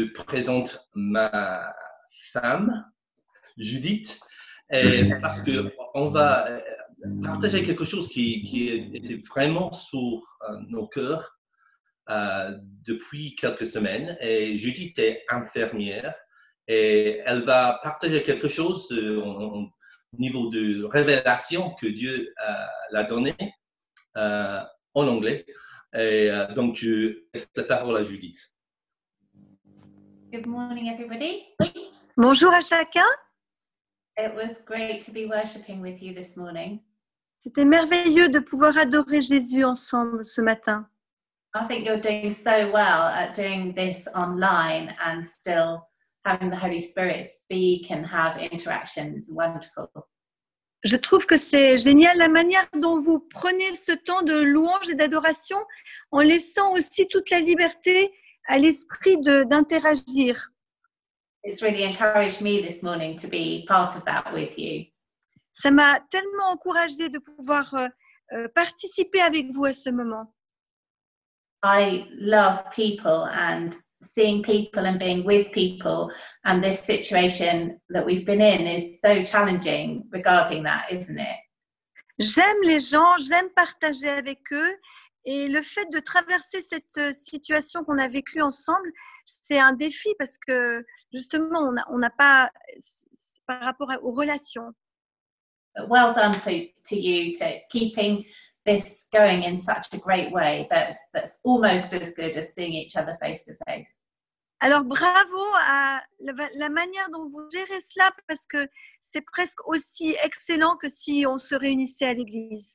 te présente ma femme, Judith, parce qu'on va partager quelque chose qui était vraiment sur nos cœurs depuis quelques semaines. Et Judith est infirmière et elle va partager quelque chose au niveau de révélation que Dieu l'a donné en anglais. Et donc, je laisse la parole à Judith. Good morning, everybody. Bonjour à chacun. It was great to be worshiping with you this morning. C'était merveilleux de pouvoir adorer Jésus ensemble ce matin. I think you're doing so well at doing this online and still having the Holy Spirit speak and have interactions. Wonderful. Je trouve que c'est génial la manière dont vous prenez ce temps de louange et d'adoration en laissant aussi toute la liberté à l'esprit d'interagir. It's really encouraged me this morning to be part of that with you. Ça m'a tellement encouragée de pouvoir participer avec vous à ce moment. I love people and seeing people and being with people, and this situation that we've been in is so challenging regarding that, isn't it? J'aime les gens, j'aime partager avec eux, et le fait de traverser cette situation qu'on a vécue ensemble, c'est un défi parce que justement on n'a pas par rapport aux relations. Well done to you to keeping this going in such a great way. That's almost as good as seeing each other face to face. Alors bravo à la manière dont vous gérez cela parce que c'est presque aussi excellent que si on se réunissait à l'église.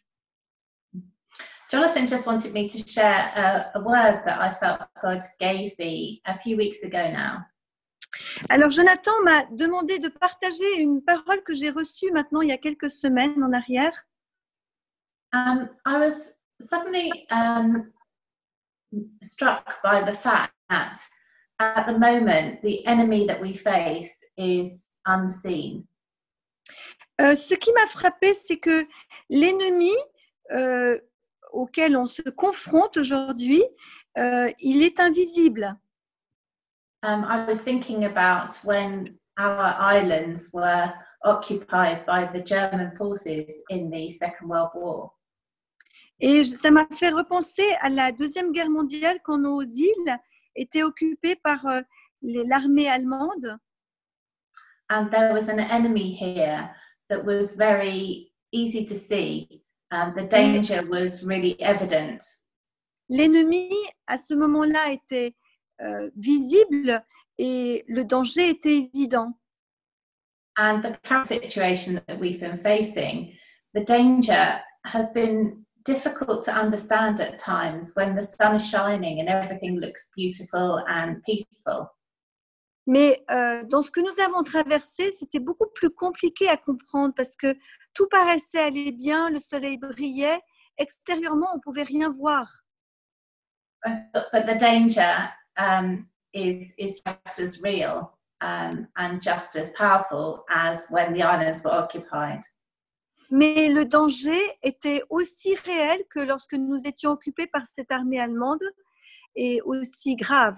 Jonathan just wanted me to share a word that I felt God gave me a few weeks ago now. Alors Jonathan m'a demandé de partager une parole que j'ai reçue maintenant il y a quelques semaines en arrière. I was suddenly struck by the fact that at the moment the enemy that we face is unseen. Ce qui m'a frappée, c'est que l'ennemi auquel on se confronte aujourd'hui, il est invisible. I was thinking about when our islands were occupied by the German forces in the Second World War. Et ça m'a fait repenser à la Deuxième Guerre mondiale quand nos îles étaient occupées par l'armée allemande. And there was an enemy here that was very easy to see. The danger was really evident. L'ennemi, à ce moment-là, était visible et le danger était évident. And the current situation that we've been facing, the danger has been difficult to understand at times when the sun is shining and everything looks beautiful and peaceful. Mais dans ce que nous avons traversé, c'était beaucoup plus compliqué à comprendre parce que tout paraissait aller bien, le soleil brillait, extérieurement, on ne pouvait rien voir. But the danger is just as real and just as powerful as when the islands were occupied. Mais le danger était aussi réel que lorsque nous étions occupés par cette armée allemande et aussi grave.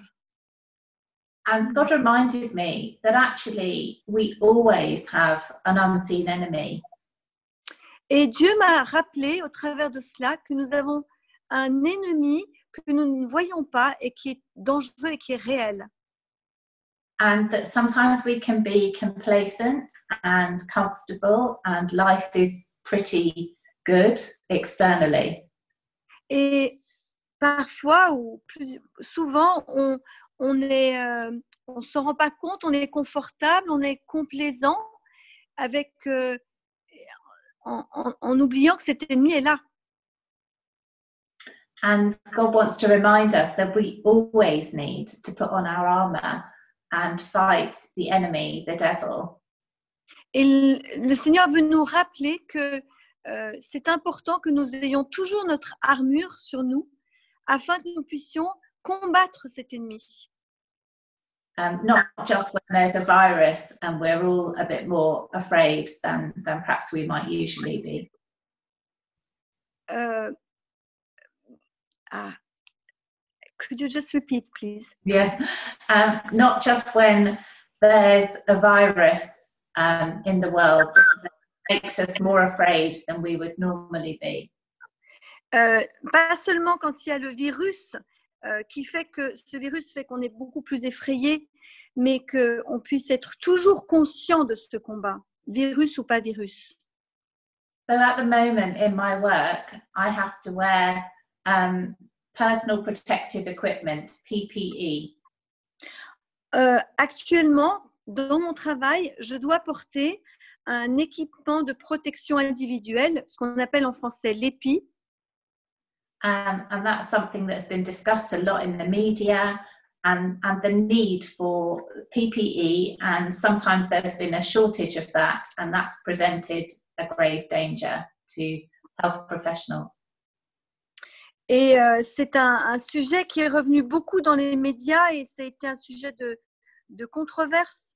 And God reminded me that actually we always have an unseen enemy. Et Dieu m'a rappelé au travers de cela que nous avons un ennemi que nous ne voyons pas et qui est dangereux et qui est réel. And that sometimes we can be complacent and comfortable and life is pretty good externally. Et parfois ou plus souvent on s'en rend pas compte, on est confortable, on est complaisant avec en oubliant que cet ennemi est là. And God wants to remind us that we always need to put on our armor and fight the enemy, the devil. Et le Seigneur veut nous rappeler que c'est important que nous ayons toujours notre armure sur nous afin que nous puissions combattre cet ennemi. Not just when there's a virus and we're all a bit more afraid than perhaps we might usually be. Could you just repeat, please? Yeah, not just when there's a virus in the world that makes us more afraid than we would normally be. Pas seulement quand il y a le virus qui fait que ce virus fait qu'on est beaucoup plus effrayé, mais qu'on puisse être toujours conscient de ce combat, virus ou pas virus. So at the moment in my work, I have to wear personal protective equipment, PPE. Actuellement, dans mon travail, je dois porter un équipement de protection individuelle, ce qu'on appelle en français l'EPI. And that's something that's been discussed a lot in the media, and the need for PPE, and sometimes there's been a shortage of that, and that's presented a grave danger to health professionals. Et c'est un sujet qui est revenu beaucoup dans les médias et ça a été un sujet de controverse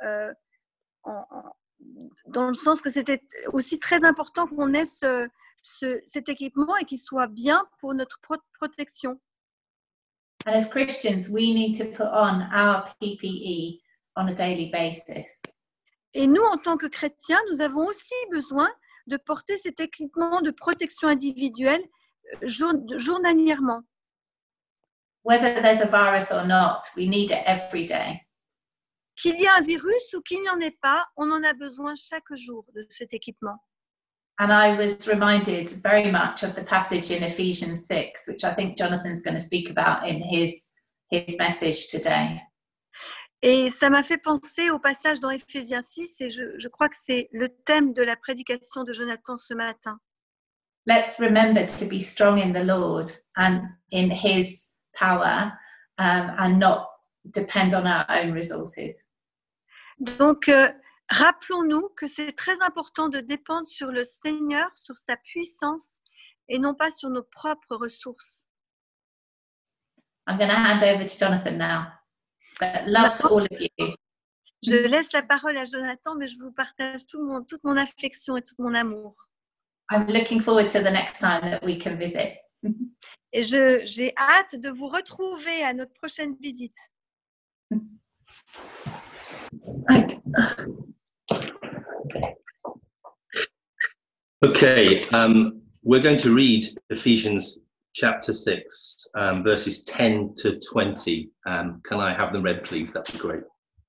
dans le sens que c'était aussi très important qu'on ait cet équipement et qu'il soit bien pour notre protection. And as Christians, we need to put on our PPE on a daily basis. Et nous, en tant que chrétiens, nous avons aussi besoin de porter cet équipement de protection individuelle journalièrement. Whether there's a virus or not, we need it every day. Qu'il y ait un virus ou qu'il n'y en ait pas, on en a besoin chaque jour de cet équipement. And I was reminded very much of the passage in Ephesians 6, which I think Jonathan's going to speak about in his message today. Et ça m'a fait penser au passage dans Éphésiens 6 et je crois que c'est le thème de la prédication de Jonathan ce matin. Let's remember to be strong in the Lord and in his power and not depend on our own resources. Donc, rappelons-nous que c'est très important de dépendre sur le Seigneur, sur sa puissance et non pas sur nos propres ressources. I'm going to hand over to Jonathan now. But love to all of you. Je laisse la parole à Jonathan, mais je vous partage toute mon affection et tout mon amour. I'm looking forward to the next time that we can visit. Et j'ai hâte de vous retrouver à notre prochaine visite. Right. Okay, we're going to read Ephesians chapter 6, verses 10 to 20. Can I have them read, please? That'd be great.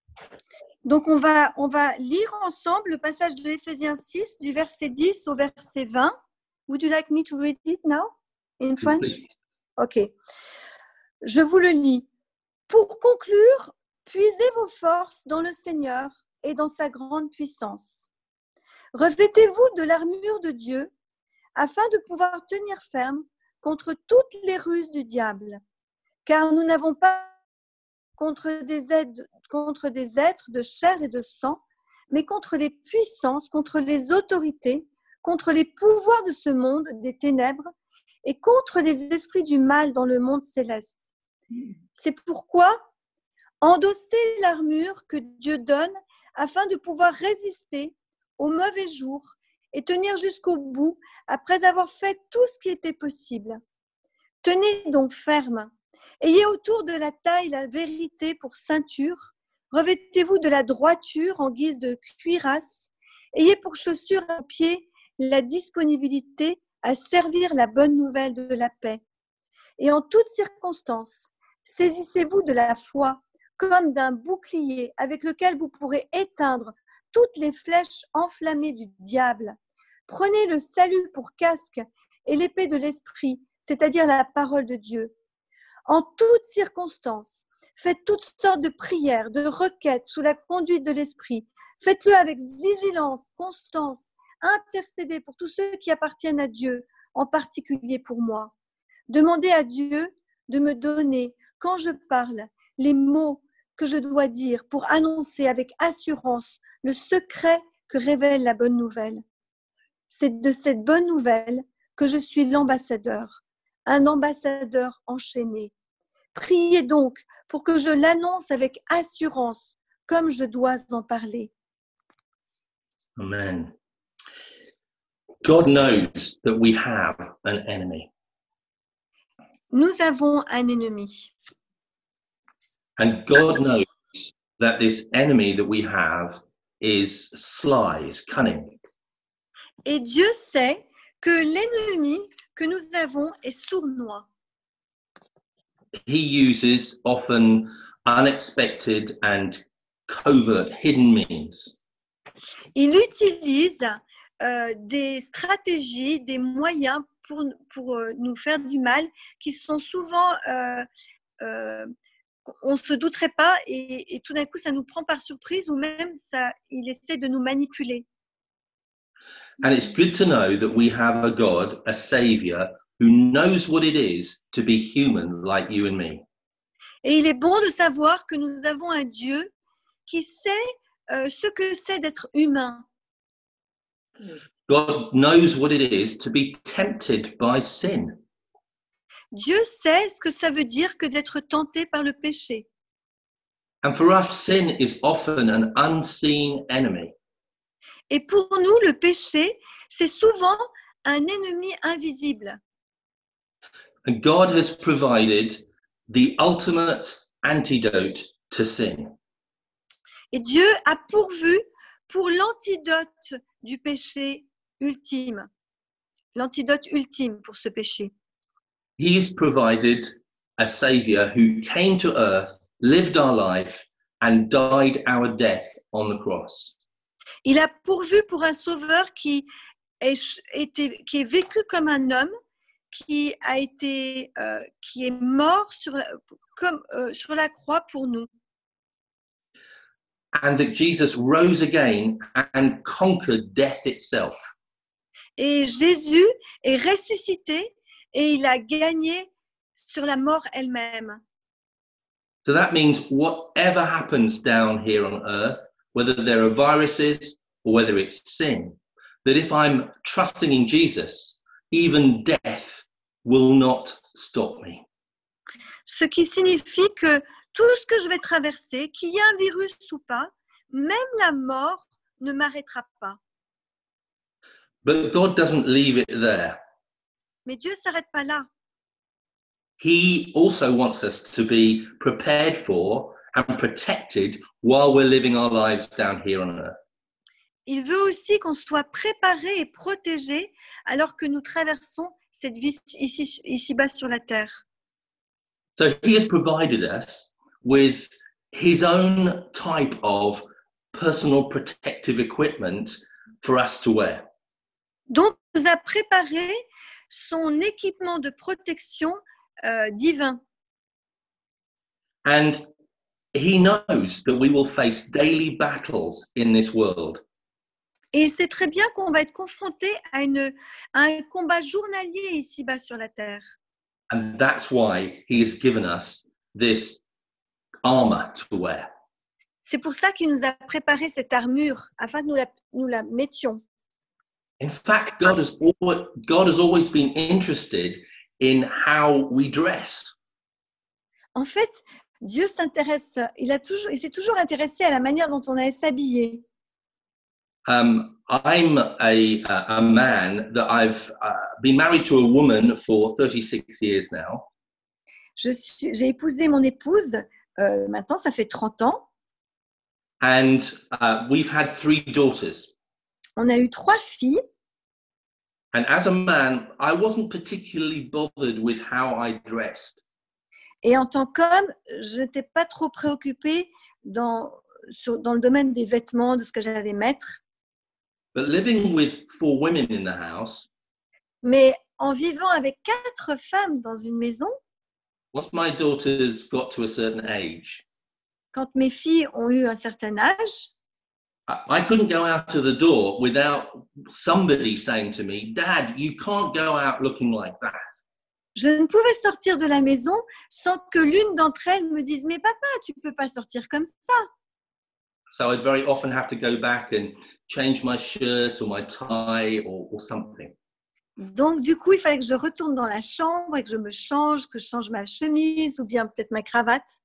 Donc, on va lire ensemble le passage de Éphésiens 6, du verset 10 au verset 20. Would you like me to read it now in French? Ok. Je vous le lis. Pour conclure, puisez vos forces dans le Seigneur et dans sa grande puissance. Revêtez-vous de l'armure de Dieu afin de pouvoir tenir ferme contre toutes les ruses du diable. Car nous n'avons pas contre des êtres de chair et de sang, mais contre les puissances, contre les autorités, contre les pouvoirs de ce monde des ténèbres et contre les esprits du mal dans le monde céleste. C'est pourquoi endossez l'armure que Dieu donne afin de pouvoir résister aux mauvais jours et tenir jusqu'au bout après avoir fait tout ce qui était possible. Tenez donc ferme. Ayez autour de la taille la vérité pour ceinture. Revêtez-vous de la droiture en guise de cuirasse. Ayez pour chaussure à pied la disponibilité à servir la bonne nouvelle de la paix. Et en toutes circonstances, saisissez-vous de la foi comme d'un bouclier avec lequel vous pourrez éteindre toutes les flèches enflammées du diable. Prenez le salut pour casque et l'épée de l'esprit, c'est-à-dire la parole de Dieu. En toutes circonstances, faites toutes sortes de prières, de requêtes sous la conduite de l'esprit. Faites-le avec vigilance, constance. Intercédez pour tous ceux qui appartiennent à Dieu, en particulier pour moi. Demandez à Dieu de me donner, quand je parle, les mots que je dois dire pour annoncer avec assurance le secret que révèle la bonne nouvelle. C'est de cette bonne nouvelle que je suis l'ambassadeur, un ambassadeur enchaîné. Priez donc pour que je l'annonce avec assurance, comme je dois en parler. Amen. God knows that we have an enemy. nous avons un ennemi. And God knows that this enemy that we have is sly, is cunning. Et Dieu sait que l'ennemi que nous avons est sournois. He uses often unexpected and covert hidden means. Il utilise des stratégies, des moyens pour nous faire du mal qui sont souvent, on ne se douterait pas et tout d'un coup ça nous prend par surprise ou même il essaie de nous manipuler. And it's good to know that we have a God, a Saviour, who knows what it is to be human like you and me. Et il est bon de savoir que nous avons un Dieu qui sait ce que c'est d'être humain. God knows what it is to be tempted by sin. Dieu sait ce que ça veut dire que d'être tenté par le péché. And for us, sin is often an unseen enemy. Et pour nous, le péché, c'est souvent un ennemi invisible. And God has provided the ultimate antidote to sin. Et Dieu a pourvu pour l'antidote du péché ultime. L'antidote ultime pour ce péché. He's provided a Saviour who came to earth, lived our life, and died our death on the cross. Il a pourvu pour un sauveur qui est vécu comme un homme, qui est mort sur la croix pour nous. And that Jesus rose again and conquered death itself. Et Jésus est ressuscité et il a gagné sur la mort elle-même. So that means whatever happens down here on earth, whether there are viruses or whether it's sin, that if I'm trusting in Jesus, even death will not stop me. Ce qui signifie que tout ce que je vais traverser, qu'il y ait un virus ou pas, même la mort ne m'arrêtera pas. But God doesn't leave it there. Mais Dieu ne s'arrête pas là. He also wants us to be prepared for and protected while we're living our lives down here on earth. Il veut aussi qu'on soit préparé et protégé alors que nous traversons cette vie ici-bas sur la terre. So he has provided us with his own type of personal protective equipment for us to wear. Donc, il nous a préparé son équipement de protection divin. And he knows that we will face daily battles in this world. Et il sait très bien qu'on va être confronté à un combat journalier ici-bas sur la terre. And that's why he has given us this armor to wear. C'est pour ça qu'il nous a préparé cette armure, afin que nous la mettions. In fact, God has always been interested in how we dress. En fait, Dieu s'intéresse, il s'est toujours intéressé à la manière dont on allait s'habiller. I'm a man that I've been married to a woman for 36 years now. J'ai épousé mon épouse, maintenant ça fait 30 ans. And we've had 3 daughters. On a eu 3 filles. And as a man, I wasn't particularly bothered with how I dressed. Et en tant qu'homme, je n'étais pas trop préoccupée dans le domaine des vêtements, de ce que j'allais mettre. But living with 4 women in the house, mais en vivant avec 4 femmes dans une maison, once my daughters got to a certain age, quand mes filles ont eu un certain âge, I couldn't go out of the door without somebody saying to me, Dad, you can't go out looking like that. Je ne pouvais sortir de la maison sans que l'une d'entre elles me dise « Mais papa, tu ne peux pas sortir comme ça !» So I'd very often have to go back and change my shirt or my tie or something. Donc, du coup, il fallait que je retourne dans la chambre et que je me change, que je change ma chemise ou bien peut-être ma cravate.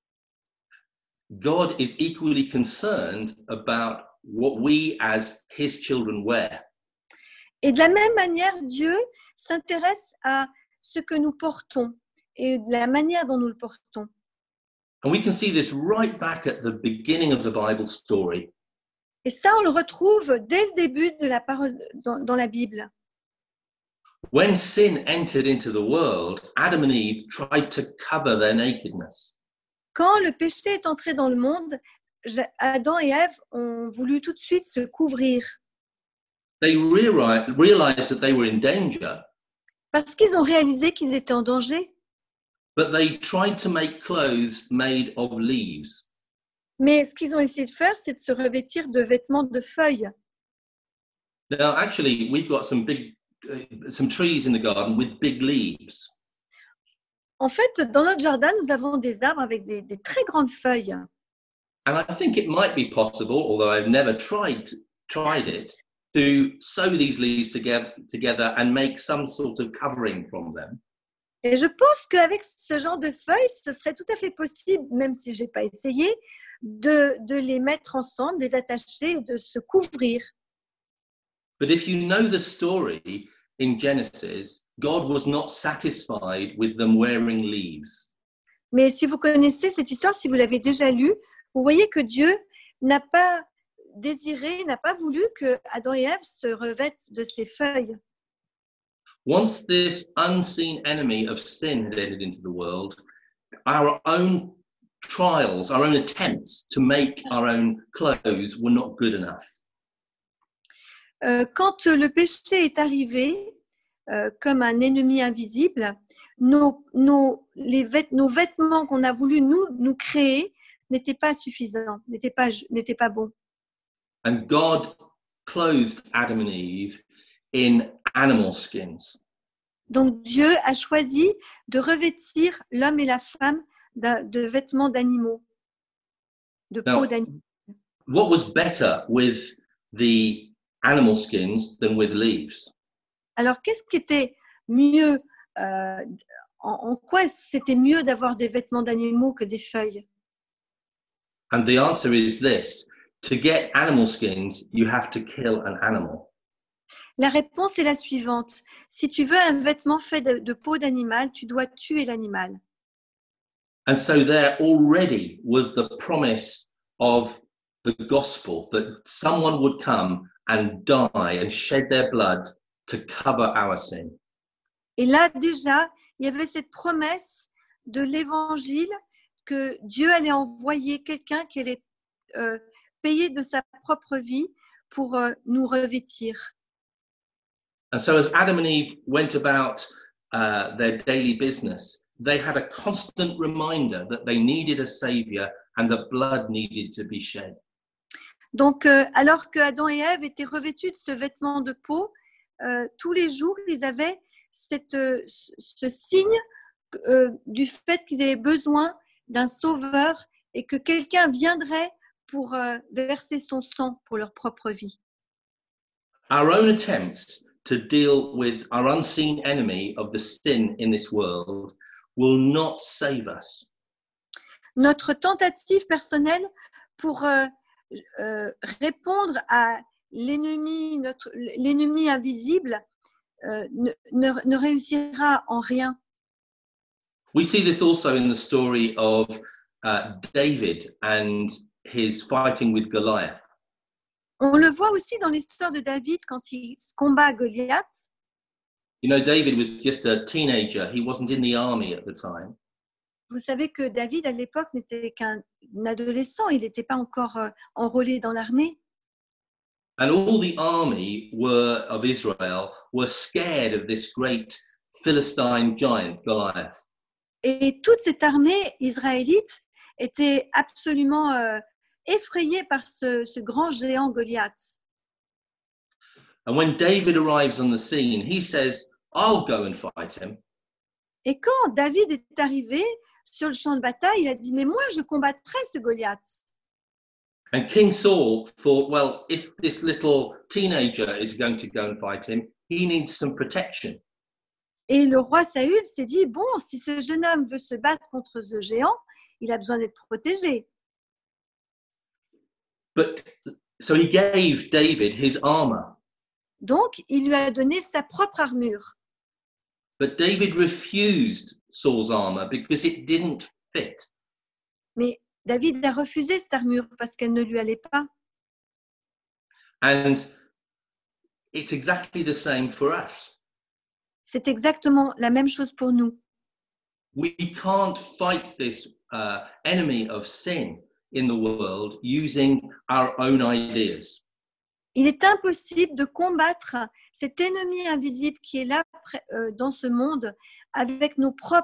God is equally concerned about what we as his children wear. Et de la même manière, Dieu s'intéresse à ce que nous portons. et de la manière dont nous le portons. And we can see this right back at the beginning of the Bible story. Et ça, on le retrouve dès le début de la parole dans la Bible. When sin entered into the world, Adam and Eve tried to cover their nakedness. Quand le péché est entré dans le monde, Adam et Ève ont voulu tout de suite se couvrir. They realized that they were in danger, Parce qu'ils ont réalisé qu'ils étaient en danger. but they tried to make clothes made of leaves. Mais ce qu'ils ont essayé de faire, c'est de se revêtir de vêtements de feuilles. Now, actually, we've got some trees in the garden with big leaves. En fait, dans notre jardin, nous avons des arbres avec des très grandes feuilles. And I think it might be possible, although I've never tried it, to sew these leaves together and make some sort of covering from them. Et je pense qu'avec ce genre de feuilles, ce serait tout à fait possible, même si je n'ai pas essayé, de les mettre ensemble, de les attacher et de se couvrir. But if you know the story in Genesis, God was not satisfied with them wearing leaves. Mais si vous connaissez cette histoire, si vous l'avez déjà lue, vous voyez que Dieu n'a pas désiré, n'a pas voulu que Adam et Ève se revêtent de ces feuilles. Once this unseen enemy of sin had entered into the world, our own trials, our own attempts to make our own clothes were not good enough. Quand le péché est arrivé comme un ennemi invisible, nos vêtements qu'on a voulu nous créer n'étaient pas suffisants, n'étaient pas bons. And God clothed Adam and Eve in animal skins. Donc Dieu a choisi de revêtir l'homme et la femme de vêtements d'animaux, de peau d'animaux. What was better with the animal skins than with leaves? Alors, qu'est-ce qui était mieux, en quoi c'était mieux d'avoir des vêtements d'animaux que des feuilles? And the answer is this: to get animal skins, you have to kill an animal. La réponse est la suivante. Si tu veux un vêtement fait de peau d'animal, tu dois tuer l'animal. And so there already was the promise of the gospel that someone would come and die and shed their blood to cover our sin. Et là, déjà, il y avait cette promesse de l'évangile que Dieu allait envoyer quelqu'un qui allait payer de sa propre vie pour nous revêtir. And so as Adam and Eve went about their daily business, they had a constant reminder that they needed a savior and that blood needed to be shed. Donc, alors que Adam et Ève étaient revêtus de ce vêtement de peau, tous les jours, ils avaient ce signe du fait qu'ils avaient besoin d'un sauveur et que quelqu'un viendrait pour verser son sang pour leur propre vie. Our own attempts to deal with our unseen enemy of the sin in this world will not save us. Notre tentative personnelle pour répondre à l'ennemi invisible ne réussira en rien. We see this also in the story of David and his fighting with Goliath. On le voit aussi dans l'histoire de David quand il combat Goliath. You know, David was just a teenager. He wasn't in the army at the time. Vous savez que David, à l'époque, n'était qu'un adolescent. Il n'était pas encore enrôlé dans l'armée. And all the army of Israel were scared of this great Philistine giant, Goliath. Et toute cette armée israélite était absolument effrayée par ce grand géant Goliath. And when David arrives on the scene, he says, I'll go and fight him. Et quand David est arrivé sur le champ de bataille, il a dit, mais moi, je combattrai ce Goliath. And King Saul thought, well, if this little teenager is going to go and fight him, he needs some protection. Et le roi Saül s'est dit, bon, si ce jeune homme veut se battre contre ce géant, il a besoin d'être protégé. So he gave David his armor. Donc, il lui a donné sa propre armure. But David refused Saul's armor because it didn't fit. Mais David a refusé cette armure parce qu'elle ne lui allait pas. And it's exactly the same for us. C'est exactement la même chose pour nous. We can't fight this enemy of sin in the world using our own ideas. Il est impossible de combattre cet ennemi invisible qui est là dans ce monde avec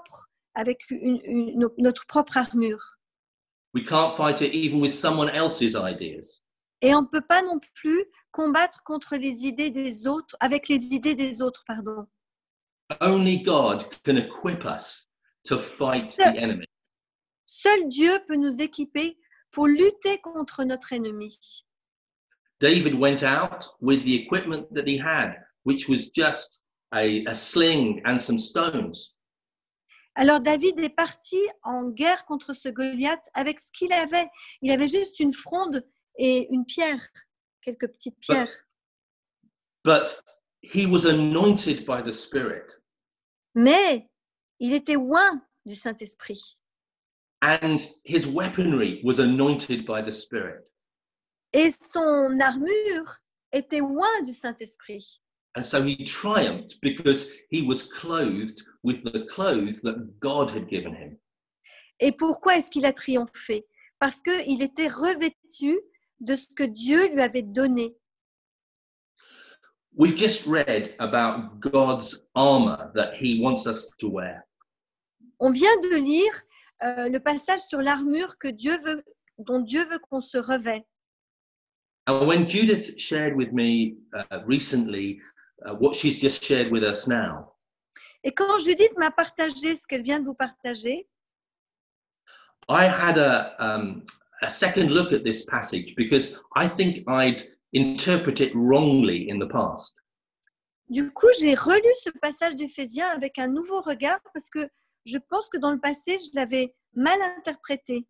notre propre armure. We can't fight it even with someone else's ideas. Et on ne peut pas non plus combattre contre les idées des autres, avec les idées des autres, pardon. Only God can equip us to fight the enemy. Seul Dieu peut nous équiper pour lutter contre notre ennemi. David went out with the equipment that he had, which was just a sling and some stones. Alors David est parti en guerre contre ce Goliath avec ce qu'il avait. Il avait juste une fronde et une pierre, quelques petites pierres. But he was anointed by the Spirit. Mais il était oint du Saint-Esprit. And his weaponry was anointed by the Spirit. Et son armure était oint du Saint-Esprit. And so he triumphed because he was clothed with the clothes that God had given him. Et pourquoi est-ce qu'il a triomphé? Parce qu'il était revêtu de ce que Dieu lui avait donné. We've just read about God's armor that he wants us to wear. On vient de lire le passage sur l'armure dont Dieu veut qu'on se revêt. And when Judith shared with me recently what she's just shared with us now, Et quand Judith m'a partagé ce qu'elle vient de vous partager, I had a second look at this passage because I think I'd interpret it wrongly in the past. du coup, j'ai relu ce passage d'Éphésiens avec un nouveau regard parce que je pense que dans le passé, je l'avais mal interprété.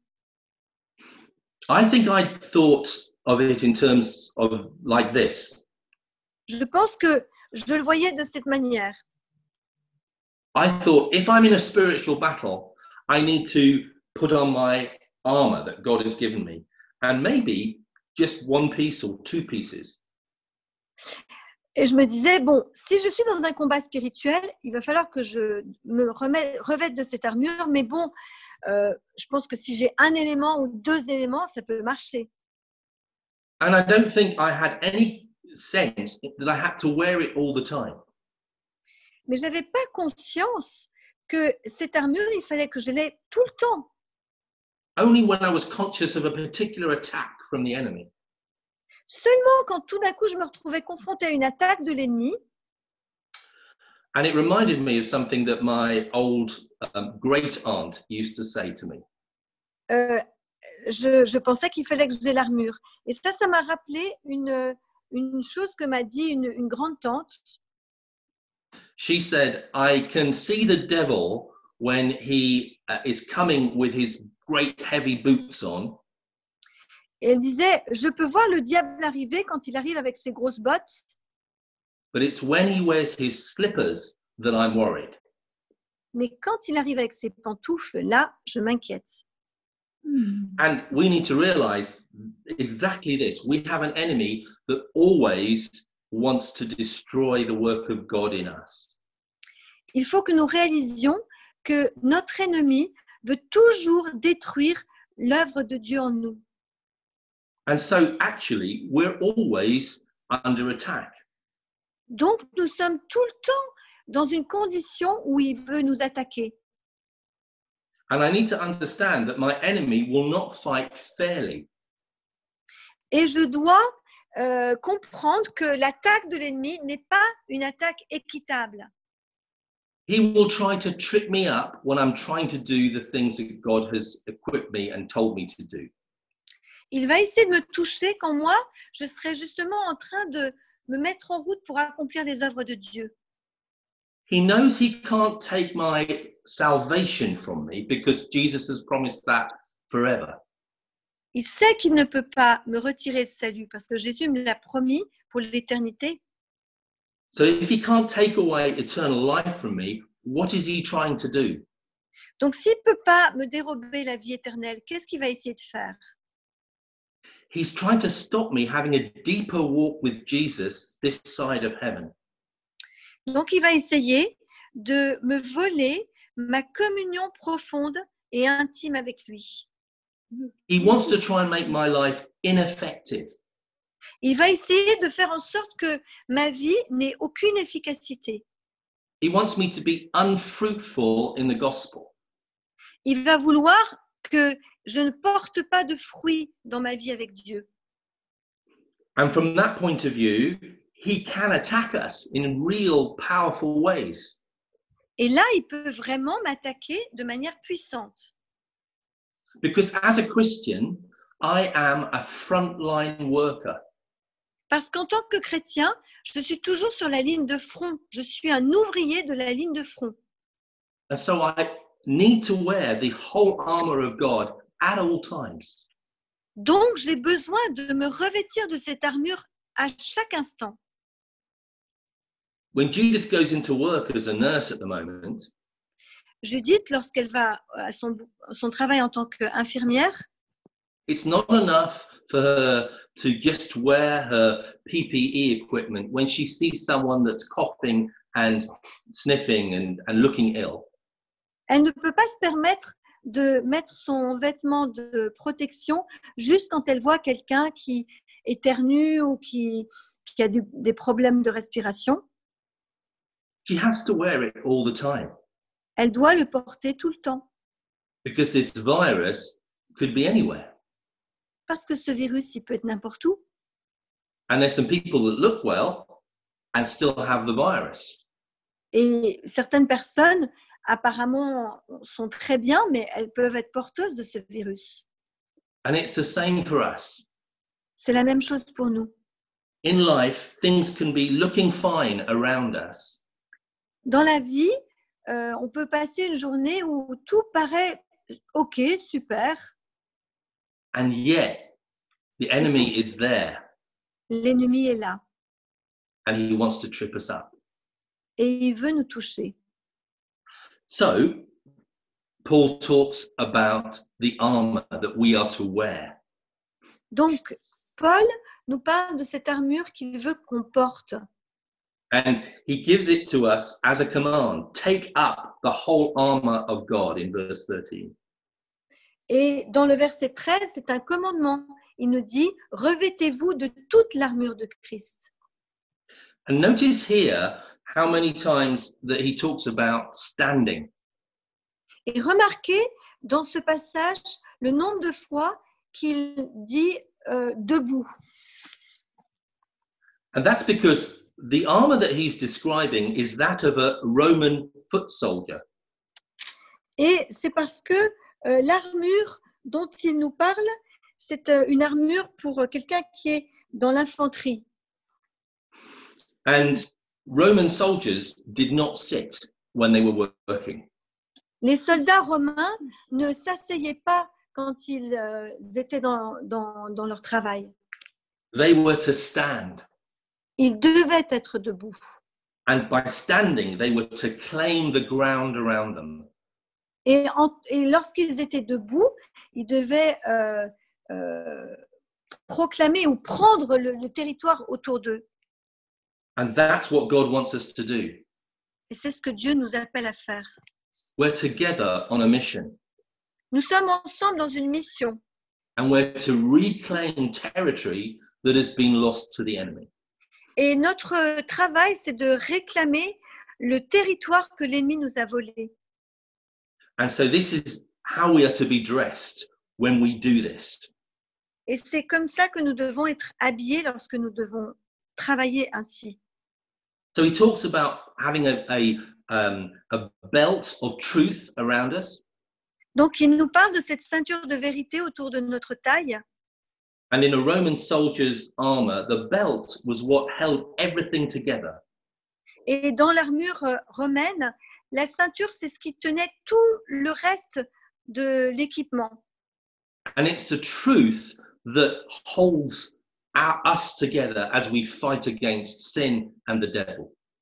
I think I thought of it in terms of like this. Je pense que je le voyais de cette manière. I thought if I'm in a spiritual battle, I need to put on my armor that God has given me, and maybe just one piece or two pieces. Et je me disais, bon, si je suis dans un combat spirituel, il va falloir que je me revête de cette armure, mais bon, je pense que si j'ai un élément ou deux éléments, ça peut marcher. And I don't think I had any sense that I had to wear it all the time. Mais je n'avais pas conscience que cette armure, il fallait que je l'aie tout le temps. Only when I was conscious of a particular attack from the enemy. Seulement quand tout d'un coup, je me retrouvais confrontée à une attaque de l'ennemi. And it reminded me of something that my old great aunt used to say to me. Je pensais qu'il fallait que j'ai l'armure. Et ça m'a rappelé une chose que m'a dit une grande tante. She said, I can see the devil when he is coming with his great heavy boots on. Et elle disait, je peux voir le diable arriver quand il arrive avec ses grosses bottes. But it's when he wears his slippers that I'm worried. Mais quand il arrive avec ses pantoufles, là, je m'inquiète. And we need to realize exactly this. We have an enemy that always wants to destroy the work of God in us. Il faut que nous réalisions que notre ennemi veut toujours détruire l'œuvre de Dieu en nous. And so actually, we're always under attack. Donc, nous sommes tout le temps dans une condition où il veut nous attaquer. And I need to understand that my enemy will not fight fairly. Et je dois comprendre que l'attaque de l'ennemi n'est pas une attaque équitable. He will try to trip me up when I'm trying to do the things that God has equipped me and told me to do. Il va essayer de me toucher quand moi, je serai justement en train de me mettre en route pour accomplir les œuvres de Dieu. He knows he can't take my salvation from me because Jesus has promised that forever. Il sait qu'il ne peut pas me retirer le salut parce que Jésus me l'a promis pour l'éternité. So if he can't take away eternal life from me, what is he trying to do? Donc, s'il ne peut pas me dérober la vie éternelle, qu'est-ce qu'il va essayer de faire? He's trying to stop me having a deeper walk with Jesus this side of heaven. Donc, il va essayer de me voler ma communion profonde et intime avec lui. He wants to try and make my life ineffective. Il va essayer de faire en sorte que ma vie n'ait aucune efficacité. He wants me to be unfruitful in the gospel. Il va vouloir que je ne porte pas de fruits dans ma vie avec Dieu. And from that point of view, he can attack us in real, powerful ways. Et là, il peut vraiment m'attaquer de manière puissante. Because as a Christian, I am a frontline worker. Parce qu'en tant que chrétien, je suis toujours sur la ligne de front. Je suis un ouvrier de la ligne de front. And so I need to wear the whole armor of God at all times. Donc, j'ai besoin de me revêtir de cette armure à chaque instant. When Judith goes into work as a nurse at the moment, Judith, lorsqu'elle va à son travail en tant qu'infirmière, it's not enough for her to just wear her PPE equipment when she sees someone that's coughing and sniffing and looking ill. elle ne peut pas se permettre de mettre son vêtement de protection juste quand elle voit quelqu'un qui éternue ou qui a des problèmes de respiration. She has to wear it all the time Elle doit le porter tout le temps because this virus could be anywhere. parce que ce virus, il peut être n'importe où. And there's some people that look well and still have the virus. Et certaines personnes, apparemment, sont très bien, mais elles peuvent être porteuses de ce virus. And it's the same for us. C'est la même chose pour nous. In life, things can be looking fine around us. Dans la vie, on peut passer une journée où tout paraît OK, super. And yet, the enemy is there L'ennemi est là and he wants to trip us up. et il veut nous toucher. So, Paul talks about the armor that we are to wear. Donc, Paul nous parle de cette armure qu'il veut qu'on porte. And he gives it to us as a command. Take up the whole armor of God in verse 13. Et dans le verset 13, c'est un commandement. Il nous dit, revêtez-vous de toute l'armure de Christ. And notice here how many times that he talks about standing. Et remarquez dans ce passage le nombre de fois qu'il dit debout. And that's because the armor that he's describing is that of a Roman foot soldier. Et c'est parce que l'armure dont il nous parle, c'est une armure pour quelqu'un qui est dans l'infanterie. And Roman soldiers did not sit when they were working. Les soldats romains ne s'asseyaient pas quand ils étaient dans leur travail. They were to stand. Ils devaient être debout. And by standing, they were to claim the ground around them. Et lorsqu'ils étaient debout, ils devaient proclamer ou prendre le territoire autour d'eux. And that's what God wants us to do. Et c'est ce que Dieu nous appelle à faire. We're together on a mission. Nous sommes ensemble dans une mission. And we're to reclaim territory that has been lost to the enemy. Et notre travail, c'est de réclamer le territoire que l'ennemi nous a volé. And so this is how we are to be dressed when we do this. Et c'est comme ça que nous devons être habillés lorsque nous devons travailler ainsi. So he talks about having a belt of truth around us. Donc, il nous parle de cette ceinture de vérité autour de notre taille. And in a Roman soldier's armor, the belt was what held everything together. Et dans l'armure romaine, la ceinture, c'est ce qui tenait tout le reste de l'équipement. And it's the truth that holds us together as we fight against sin and the devil.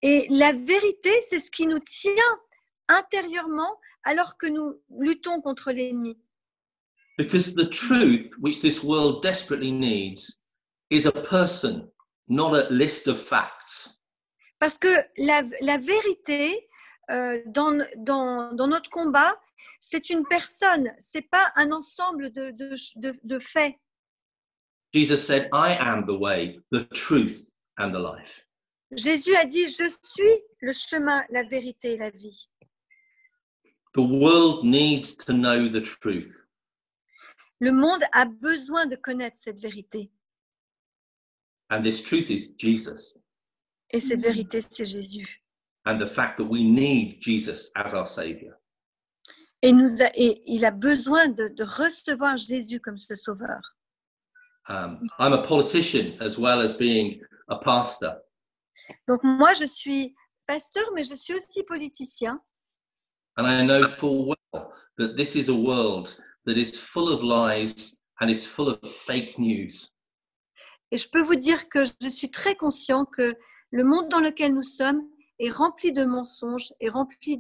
Et la vérité, c'est ce qui nous tient intérieurement alors que nous luttons contre l'ennemi. Because the truth, which this world desperately needs, is a person, not a list of facts. Parce que la vérité dans notre combat, c'est une personne, c'est pas un ensemble de faits. Jesus said, I am the way, the truth, and the life. Jésus a dit, je suis le chemin, la vérité et la vie. The world needs to know the truth. Le monde a besoin de connaître cette vérité. And this truth is Jesus. Et cette vérité, c'est Jésus. And the fact that we need Jesus as our Savior. Et il a besoin de recevoir Jésus comme ce sauveur. I'm a politician as well as being a pastor. Donc moi, je suis pasteur, mais je suis aussi politicien. And I know full well that this is a world that is full of lies and is full of fake news. Et je peux vous dire que je suis très conscient que le monde dans lequel nous sommes est rempli de mensonges, est rempli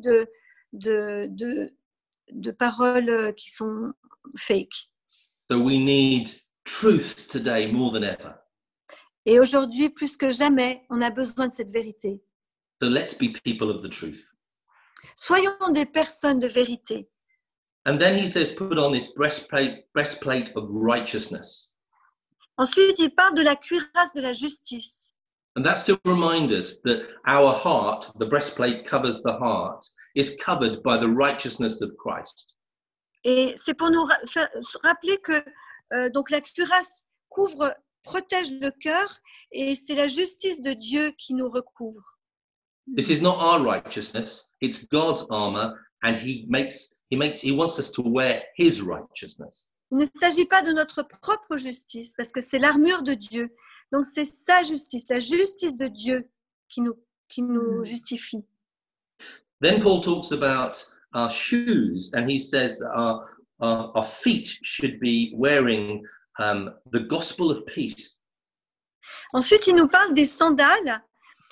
de paroles qui sont fake. So we need truth today more than ever. Et aujourd'hui, plus que jamais, on a besoin de cette vérité. So let's be people of the truth. Soyons des personnes de vérité. And then he says, put on this breastplate of righteousness. Ensuite, il parle de la cuirasse de la justice. And that's to remind us that our heart, the breastplate covers the heart, is covered by the righteousness of Christ. Et c'est pour nous rappeler que donc la cuirasse protège le cœur et c'est la justice de Dieu qui nous recouvre. This is not our righteousness, it's God's armor, and he wants us to wear his righteousness. Il ne s'agit pas de notre propre justice parce que c'est l'armure de Dieu. Donc c'est sa justice, la justice de Dieu qui nous justifie. Then Paul talks about our shoes, and he says our feet should be wearing the gospel of peace. Ensuite, il nous parle des sandales,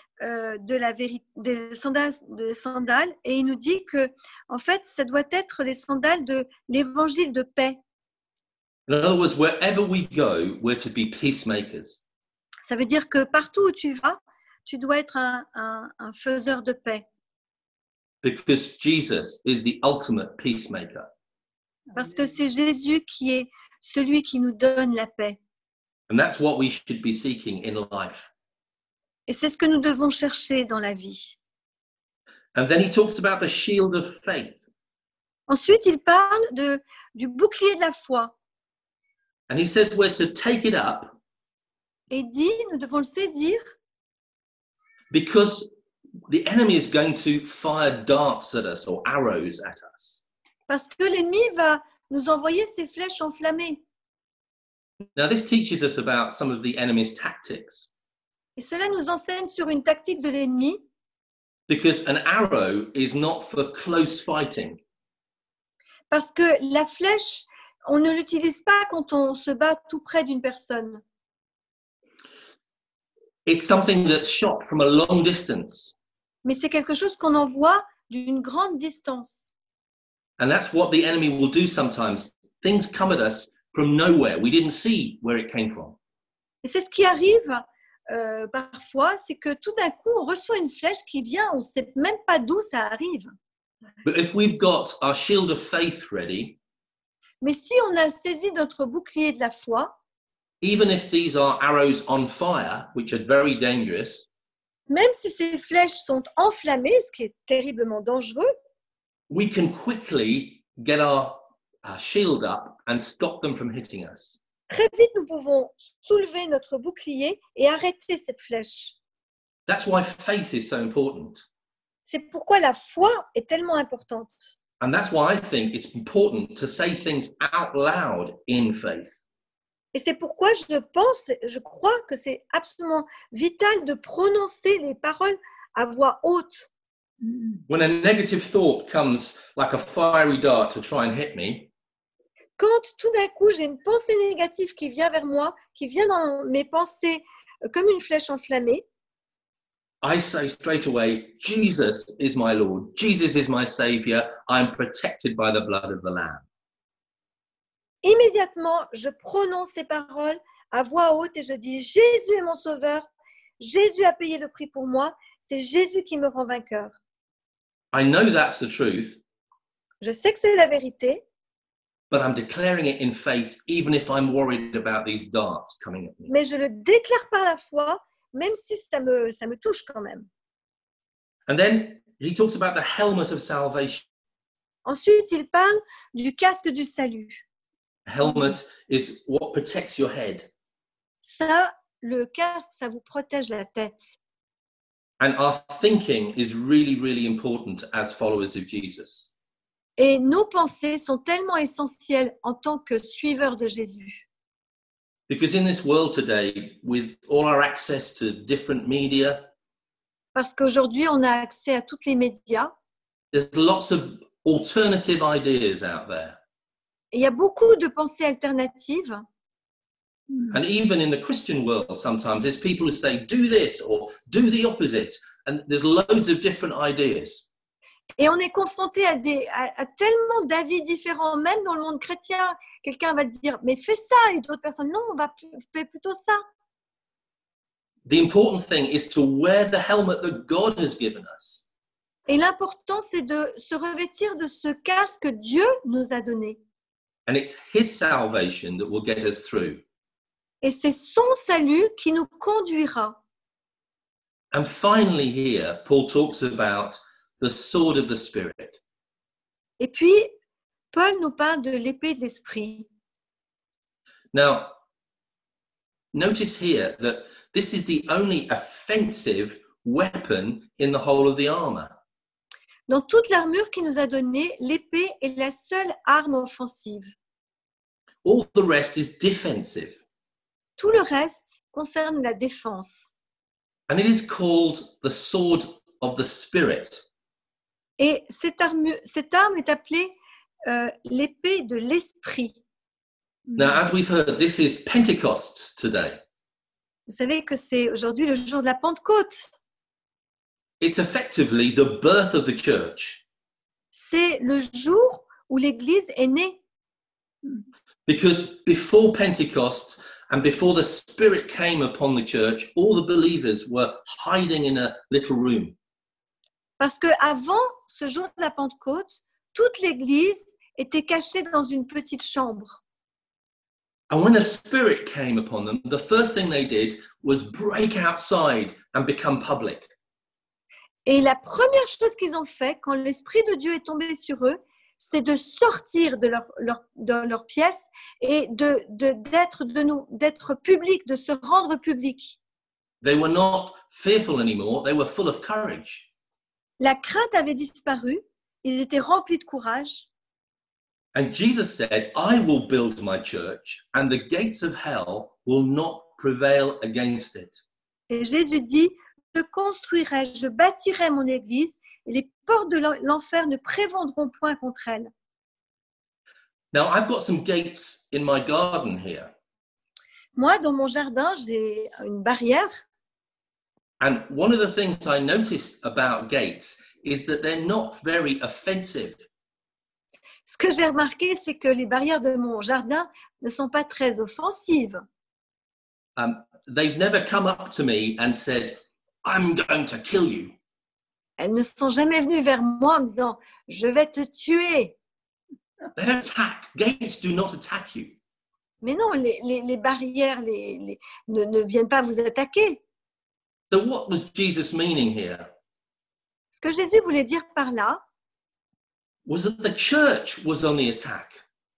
des sandales, et il nous dit que, en fait, ça doit être les sandales de l'évangile de paix. In other words, wherever we go, we're to be peacemakers. Ça veut dire que partout où tu vas, tu dois être un faiseur de paix. Because Jesus is the ultimate peacemaker. Parce que c'est Jésus qui est celui qui nous donne la paix. And that's what we should be seeking in life. Et c'est ce que nous devons chercher dans la vie. And then he talks about the shield of faith. Ensuite, il parle du bouclier de la foi. And he says we're to take it up. Et il dit, nous devons le saisir. Because the enemy is going to fire darts at us or arrows at us. Parce que l'ennemi va nous envoyer ses flèches enflammées. Now this teaches us about some of the enemy's tactics. Et cela nous enseigne sur une tactique de l'ennemi. Because an arrow is not for close fighting. Parce que la flèche, on ne l'utilise pas quand on se bat tout près d'une personne. It's something that's shot from a long distance. Mais c'est quelque chose qu'on envoie d'une grande distance. And that's what the enemy will do sometimes. Things come at us from nowhere. We didn't see where it came from. Et c'est ce qui arrive parfois, c'est que tout d'un coup, on reçoit une flèche qui vient, on ne sait même pas d'où ça arrive. But if we've got our shield of faith ready, Mais si on a saisi notre bouclier de la foi, even if these are arrows on fire, which are very dangerous, même si ces flèches sont enflammées, ce qui est terriblement dangereux, we can quickly get our shield up and stop them from hitting us. très vite nous pouvons soulever notre bouclier et arrêter cette flèche. That's why faith is so important. C'est pourquoi la foi est tellement importante. And that's why I think it's important to say things out loud in faith. Et c'est pourquoi je crois que c'est absolument vital de prononcer les paroles à voix haute. When a negative thought comes like a fiery dart to try and hit me, Quand tout d'un coup j'ai une pensée négative qui vient vers moi, qui vient dans mes pensées comme une flèche enflammée, I say straight away, Jesus is my Lord. Jesus is my Savior. I'm protected by the blood of the Lamb. Immédiatement, je prononce ces paroles à voix haute et je dis Jésus est mon sauveur. Jésus a payé le prix pour moi. C'est Jésus qui me rend vainqueur. I know that's the truth, Je sais que c'est la vérité, but I'm declaring it in faith, even if I'm worried about these darts coming at me. mais je le déclare par la foi, même si ça me touche quand même. And then he talks about the helmet of salvation. Ensuite, il parle du casque du salut. A helmet is what protects your head. Ça, le casque, ça vous protège la tête. And our thinking is really, really important as followers of Jesus. Et nos pensées sont tellement essentielles en tant que suiveurs de Jésus. Because in this world today, with all our access to different media, Parce qu'aujourd'hui, on a accès à tous les médias. there's lots of alternative ideas out there. Et il y a beaucoup de pensées alternatives. And even in the Christian world, sometimes there's people who say, do this or do the opposite. And there's loads of different ideas. Et on est confronté à tellement d'avis différents, même dans le monde chrétien. Quelqu'un va dire, mais fais ça, et d'autres personnes, non, on va faire plutôt ça. The important thing is to wear the helmet that God has given us. Et l'important, c'est de se revêtir de ce casque que Dieu nous a donné. And it's his salvation that will get us through. Et c'est son salut qui nous conduira. And finally here, Paul talks about the sword of the Spirit. Et puis, Paul nous parle de l'épée de l'esprit. Now, notice here that this is the only offensive weapon in the whole of the armor. Dans toute l'armure qu'il nous a donnée, l'épée est la seule arme offensive. All the rest is defensive. Tout le reste concerne la défense. And it is called the sword of the Spirit. Et cette arme est appelée l'épée de l'esprit. Now, as we've heard, this is Pentecost today. Vous savez que c'est aujourd'hui le jour de la Pentecôte. It's effectively the birth of the church. C'est le jour où l'Église est née. Because before Pentecost and before the Spirit came upon the church, all the believers were hiding in a little room. Parce qu'avant ce jour de la Pentecôte, toute l'Église était cachée dans une petite chambre. And when the Spirit came upon them, the first thing they did was break outside and become public. Et la première chose qu'ils ont fait quand l'Esprit de Dieu est tombé sur eux, c'est de sortir de leur pièce et d'être public, de se rendre public. They were not fearful anymore, they were full of courage. La crainte avait disparu, ils étaient remplis de courage. And Jesus said, I will build my church and the gates of hell will not prevail against it. Et Jésus dit, je construirai, je bâtirai mon église et les portes de l'enfer ne prévaudront point contre elle. Now, I've got some gates in my garden here. Moi, dans mon jardin, j'ai une barrière. And one of the things I noticed about gates is that they're not very offensive. Ce que j'ai remarqué, c'est que les barrières de mon jardin ne sont pas très offensives. They've never come up to me and said, I'm going to kill you. Elles ne sont jamais venues vers moi en me disant « Je vais te tuer ». They don't attack. Gates do not attack you. Mais non, les barrières ne viennent pas vous attaquer. So what was Jesus meaning here? Ce que Jésus voulait dire par là, Was that the church was on the attack.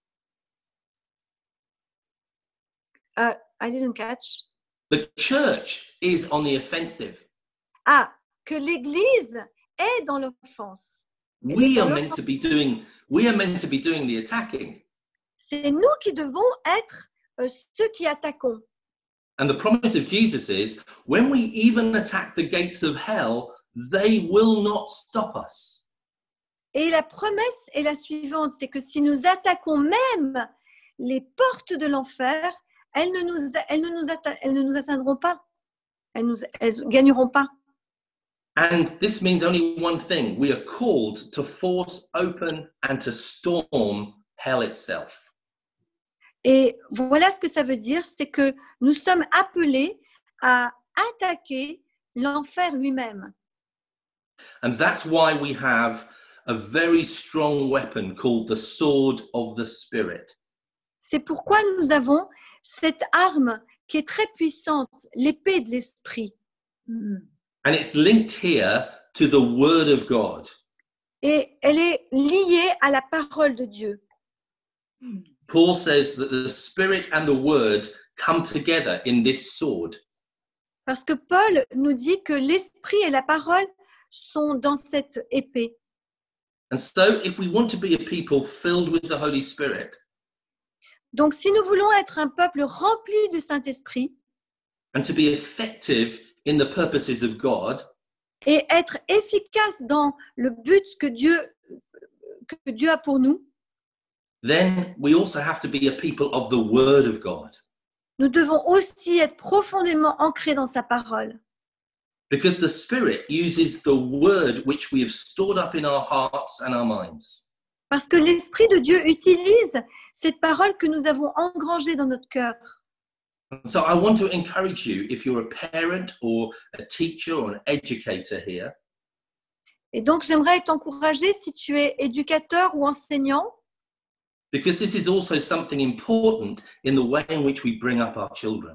I didn't catch. The church is on the offensive. Ah, que l'Église est dans l'offense. We are meant to be doing the attacking. C'est nous qui devons être ceux qui attaquons. And the promise of Jesus is, when we even attack the gates of hell, they will not stop us. Et la promesse est la suivante, c'est que si nous attaquons même les portes de l'enfer, elles ne nous atteindront pas. Elles gagneront pas. And this means only one thing. We are called to force open and to storm hell itself. Et voilà ce que ça veut dire, c'est que nous sommes appelés à attaquer l'enfer lui-même. And that's why we have a very strong weapon called the sword of the Spirit. C'est pourquoi nous avons cette arme qui est très puissante, l'épée de l'esprit. And it's linked here to the word of God. Et elle est liée à la parole de Dieu. Paul says that the Spirit and the word come together in this sword. Parce que Paul nous dit que l'esprit et la parole sont dans cette épée. And so if we want to be a people filled with the Holy Spirit, Donc si nous voulons être un peuple rempli du Saint-Esprit and to be effective in the purposes of God, et être efficace dans le but que Dieu a pour nous, then we also have to be a people of the Word of God. nous devons aussi être profondément ancrés dans sa parole. Because the Spirit uses the Word which we have stored up in our hearts and our minds. Parce que l'Esprit de Dieu utilise cette parole que nous avons engrangée dans notre cœur. So I want to encourage you, if you're a parent or a teacher or an educator here, Et donc, j'aimerais t'encourager, si tu es éducateur ou enseignant, because this is also something important in the way in which we bring up our children.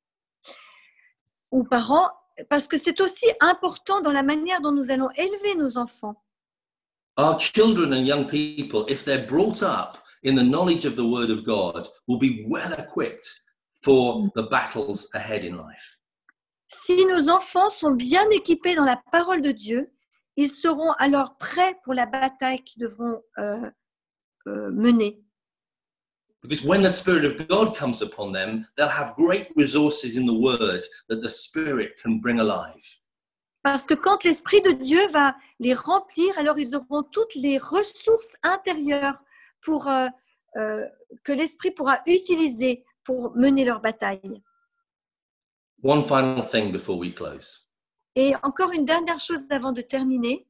ou parent, parce que c'est aussi important dans la manière dont nous allons élever nos enfants. Our children and young people, if they're brought up in the knowledge of the Word of God, will be well equipped for the battles ahead in life. Si nos enfants sont bien équipés dans la parole de Dieu, ils seront alors prêts pour la bataille qu'ils devront mener. Because when the Spirit of God comes upon them, they'll have great resources in the Word that the Spirit can bring alive. Parce que quand l'Esprit de Dieu va les remplir, alors ils auront toutes les ressources intérieures pour, que l'Esprit pourra utiliser pour mener leur bataille. One final thing before we close. Et encore une dernière chose avant de terminer,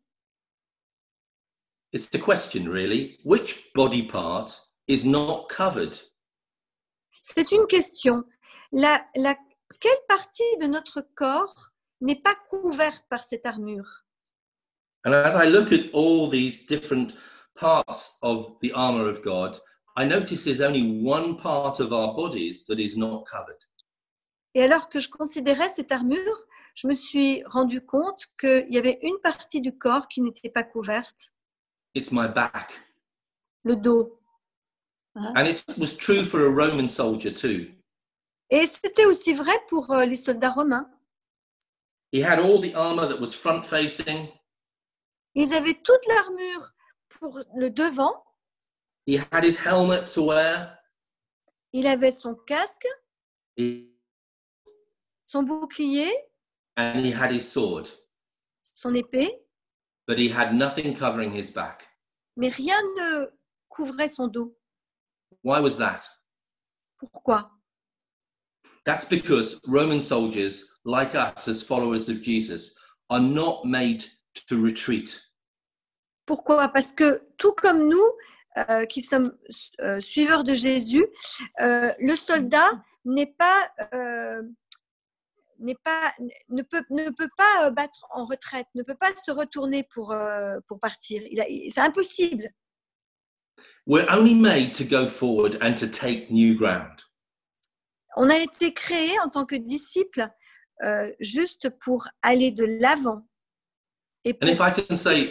It's the question, really. Which body part is not covered? c'est une question. Quelle partie de notre corps n'est pas couverte par cette armure? And as I look at all these different parts of the armor of God, I notice there's only one part of our bodies that is not covered. Et alors que je considérais cette armure, je me suis rendu compte qu'il y avait une partie du corps qui n'était pas couverte, It's my back. le dos. And it was true for a Roman soldier too. Et c'était aussi vrai pour les soldats romains. He had all the armor that was front-facing. Ils avaient toute l'armure pour le devant. He had his helmet to wear. Il avait son casque, He, son bouclier, and he had his sword. son épée, But he had nothing covering his back. mais rien ne couvrait son dos. Why was that? Pourquoi? That's because Roman soldiers, like us as followers of Jesus, are not made to retreat. Pourquoi? Parce que tout comme nous, qui sommes suiveurs de Jésus, le soldat ne peut pas battre en retraite, ne peut pas se retourner pour partir. C'est impossible. We're only made to go forward and to take new ground. On a été créé en tant que disciples juste pour aller de l'avant. And if I can say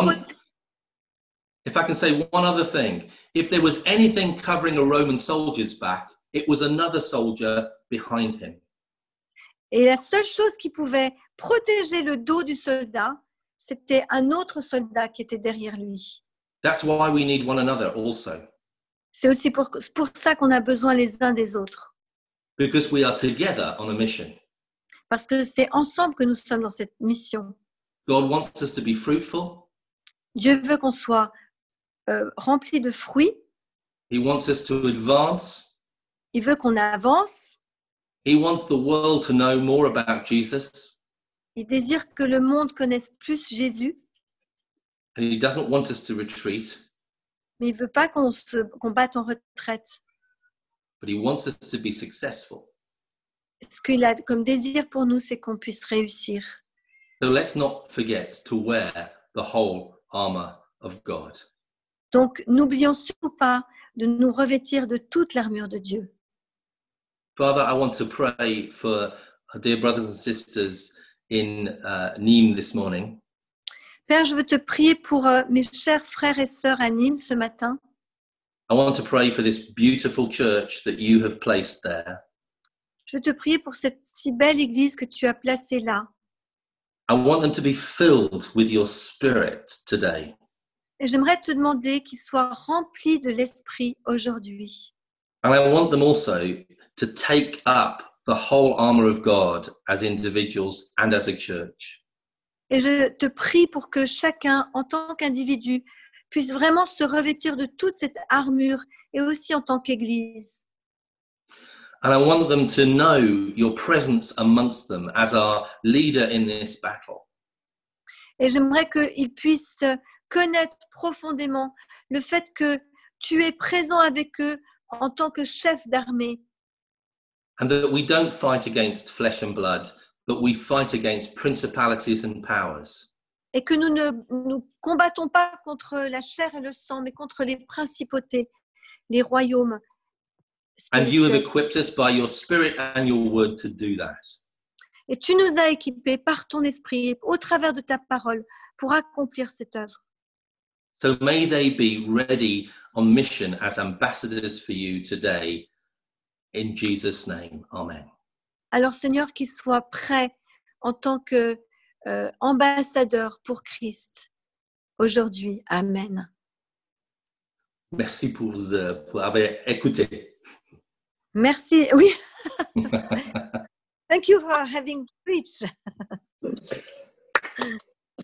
one other thing, if there was anything covering a Roman soldier's back, it was another soldier behind him. Et la seule chose qui pouvait protéger le dos du soldat, c'était un autre soldat qui était derrière lui. That's why we need one another also. C'est aussi pour ça qu'on a besoin les uns des autres. Because we are together on a mission. Parce que c'est ensemble que nous sommes dans cette mission. God wants us to be fruitful. Dieu veut qu'on soit rempli de fruits. He wants us to advance. Il veut qu'on avance. He wants the world to know more about Jesus. Il désire que le monde connaisse plus Jésus, and he doesn't want us to retreat, mais il veut pas qu'on batte en retraite. but he wants us to be successful. Ce qu'il a comme désir pour nous, c'est qu'on puisse réussir. So let's not forget to wear the whole armor of God. Donc, n'oublions surtout pas de nous revêtir de toute l'armure de Dieu. Father, I want to pray for our dear brothers and sisters in Nîmes this morning. Père, je veux te prier pour mes chers frères et sœurs à Nîmes ce matin. I want to pray for this beautiful church that you have placed there. Je veux te prier pour cette si belle église que tu as placée là. I want them to be filled with your spirit today. Et j'aimerais te demander qu'ils soient remplis de l'Esprit aujourd'hui. And I want them also to take up the whole armor of God as individuals and as a church. Et je te prie pour que chacun, en tant qu'individu, puisse vraiment se revêtir de toute cette armure et aussi en tant qu'Église. And I want them to know your presence amongst them as our leader in this battle. Et j'aimerais qu'ils puissent connaître profondément le fait que tu es présent avec eux en tant que chef d'armée. And that we don't fight against flesh and blood, but we fight against principalities and powers. Et que nous ne nous combattons pas contre la chair et le sang, mais contre les principautés, les royaumes And you have spirituels. equipped us by your spirit and your word to do that. Et tu nous as équipés par ton esprit, au travers de ta parole, pour accomplir cette œuvre. So may they be ready on mission as ambassadors for you today. In Jesus' name, amen. Alors Seigneur, qu'ils soient prêts en tant qu'ambassadeurs pour Christ aujourd'hui. Amen. Merci pour avoir écouté. Merci. Oui. Thank you for having preached.